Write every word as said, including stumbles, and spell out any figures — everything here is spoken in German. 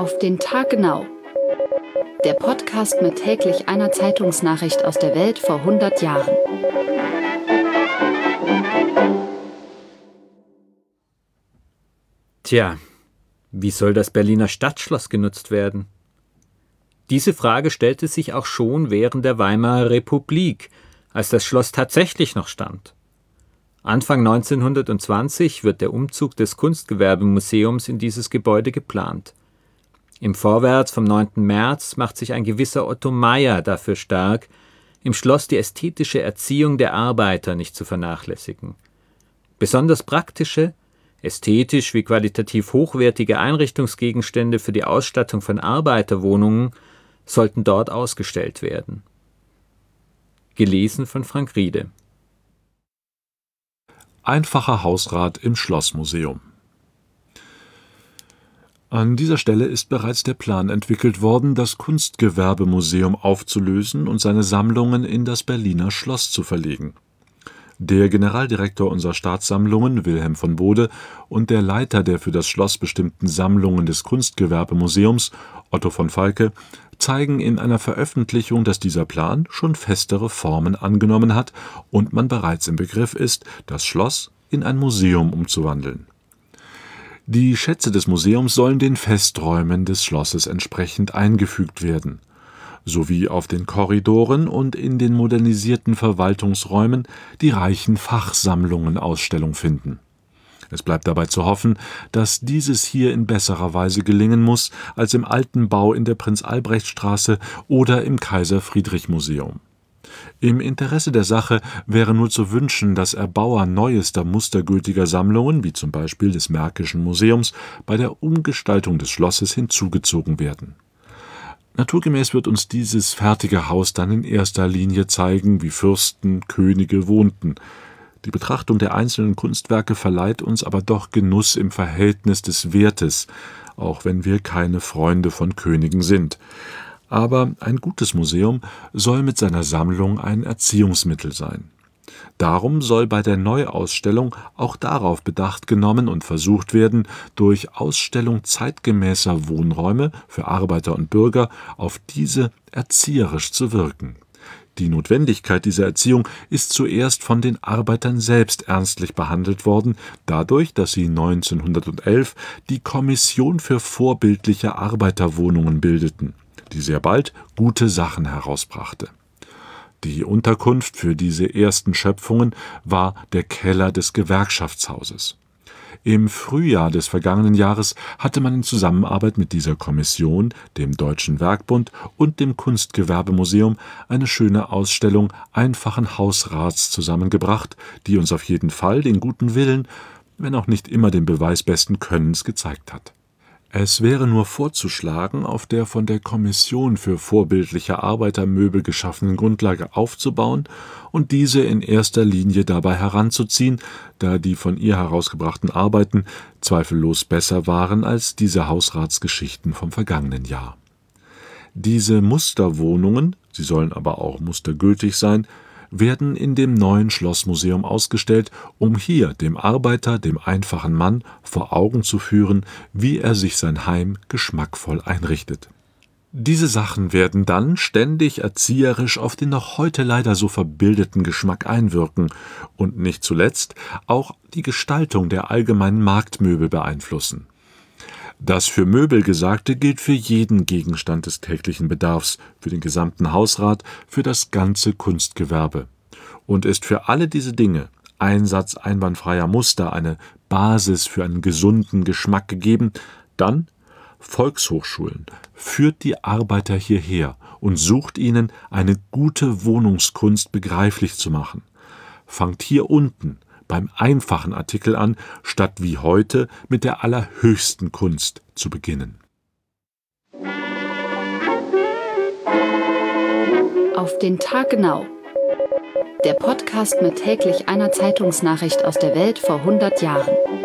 Auf den Tag genau. Der Podcast mit täglich einer Zeitungsnachricht aus der Welt vor hundert Jahren. Tja, wie soll das Berliner Stadtschloss genutzt werden? Diese Frage stellte sich auch schon während der Weimarer Republik, als das Schloss tatsächlich noch stand. Anfang neunzehnhundertzwanzig wird der Umzug des Kunstgewerbemuseums in dieses Gebäude geplant. Im Vorwärts vom neunten März macht sich ein gewisser Otto Meyer dafür stark, im Schloss die ästhetische Erziehung der Arbeiter nicht zu vernachlässigen. Besonders praktische, ästhetisch wie qualitativ hochwertige Einrichtungsgegenstände für die Ausstattung von Arbeiterwohnungen sollten dort ausgestellt werden. Gelesen von Frank Riede. Einfacher Hausrat im Schlossmuseum. An dieser Stelle ist bereits der Plan entwickelt worden, das Kunstgewerbemuseum aufzulösen und seine Sammlungen in das Berliner Schloss zu verlegen. Der Generaldirektor unserer Staatssammlungen, Wilhelm von Bode, und der Leiter der für das Schloss bestimmten Sammlungen des Kunstgewerbemuseums, Otto von Falke, zeigen in einer Veröffentlichung, dass dieser Plan schon festere Formen angenommen hat und man bereits im Begriff ist, das Schloss in ein Museum umzuwandeln. Die Schätze des Museums sollen den Festräumen des Schlosses entsprechend eingefügt werden, sowie auf den Korridoren und in den modernisierten Verwaltungsräumen die reichen Fachsammlungen Ausstellung finden. Es bleibt dabei zu hoffen, dass dieses hier in besserer Weise gelingen muss als im alten Bau in der Prinz-Albrecht-Straße oder im Kaiser-Friedrich-Museum. Im Interesse der Sache wäre nur zu wünschen, dass Erbauer neuester mustergültiger Sammlungen, wie zum Beispiel des Märkischen Museums, bei der Umgestaltung des Schlosses hinzugezogen werden. Naturgemäß wird uns dieses fertige Haus dann in erster Linie zeigen, wie Fürsten, Könige wohnten. Die Betrachtung der einzelnen Kunstwerke verleiht uns aber doch Genuss im Verhältnis des Wertes, auch wenn wir keine Freunde von Königen sind. Aber ein gutes Museum soll mit seiner Sammlung ein Erziehungsmittel sein. Darum soll bei der Neuausstellung auch darauf Bedacht genommen und versucht werden, durch Ausstellung zeitgemäßer Wohnräume für Arbeiter und Bürger auf diese erzieherisch zu wirken. Die Notwendigkeit dieser Erziehung ist zuerst von den Arbeitern selbst ernstlich behandelt worden, dadurch, dass sie neunzehnhundertelf die Kommission für vorbildliche Arbeiterwohnungen bildeten, die sehr bald gute Sachen herausbrachte. Die Unterkunft für diese ersten Schöpfungen war der Keller des Gewerkschaftshauses. Im Frühjahr des vergangenen Jahres hatte man in Zusammenarbeit mit dieser Kommission, dem Deutschen Werkbund und dem Kunstgewerbemuseum eine schöne Ausstellung einfachen Hausrats zusammengebracht, die uns auf jeden Fall den guten Willen, wenn auch nicht immer den Beweis besten Könnens gezeigt hat. Es wäre nur vorzuschlagen, auf der von der Kommission für vorbildliche Arbeitermöbel geschaffenen Grundlage aufzubauen und diese in erster Linie dabei heranzuziehen, da die von ihr herausgebrachten Arbeiten zweifellos besser waren als diese Hausratsgeschichten vom vergangenen Jahr. Diese Musterwohnungen, sie sollen aber auch mustergültig sein, werden in dem neuen Schlossmuseum ausgestellt, um hier dem Arbeiter, dem einfachen Mann, vor Augen zu führen, wie er sich sein Heim geschmackvoll einrichtet. Diese Sachen werden dann ständig erzieherisch auf den noch heute leider so verbildeten Geschmack einwirken und nicht zuletzt auch die Gestaltung der allgemeinen Marktmöbel beeinflussen. Das für Möbel Gesagte gilt für jeden Gegenstand des täglichen Bedarfs, für den gesamten Hausrat, für das ganze Kunstgewerbe. Und ist für alle diese Dinge, Einsatz einwandfreier Muster, eine Basis für einen gesunden Geschmack gegeben, dann Volkshochschulen, führt die Arbeiter hierher und sucht ihnen eine gute Wohnungskunst begreiflich zu machen. Fangt hier unten beim einfachen Artikel an, statt wie heute mit der allerhöchsten Kunst zu beginnen. Auf den Tag genau. Der Podcast mit täglich einer Zeitungsnachricht aus der Welt vor hundert Jahren.